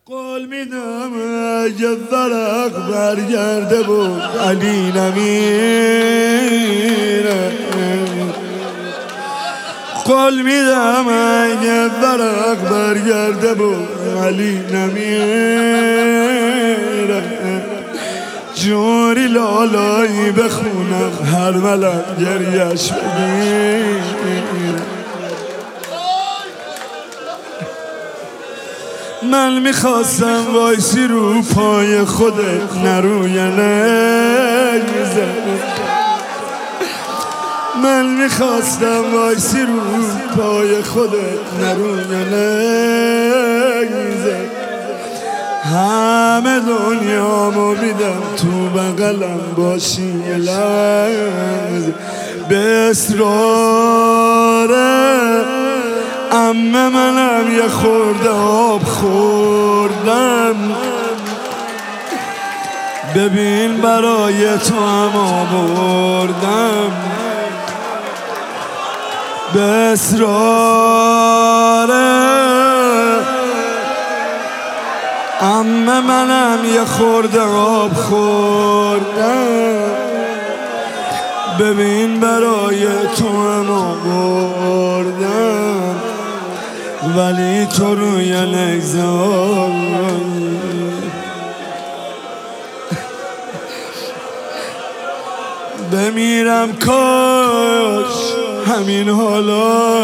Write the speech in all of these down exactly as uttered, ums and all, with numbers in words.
قول میدم اگه ورق برگرده و علی نمیره، قول میدم اگه ورق برگرده و علی نمیره، جوری لالایی بخونم هر ملک گریش بگیره. من میخواستم وایسی رو پای خودت نروی نگذر، من میخواستم وایسی رو پای خودت نروی نگذر، همه دنیامو میدم تو بغلم باشی یه لحظه، به اصراره عمه منم یه خورده آب خوردم، ببین برای تو هم آوردم، به اصراره عمه منم یه خورده آب خوردم، ببین برای تو هم آوردم، ولی تو روی نگذار. بمیرم کاش همین حالا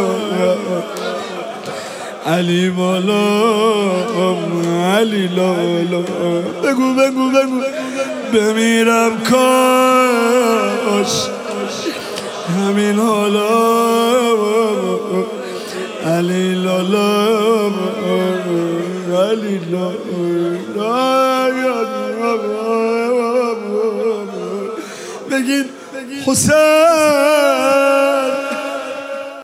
علی بالا علی لالا، بگو بگو بگو بمیرم کاش همین حالا علی لالا علی لالا، بگین حسین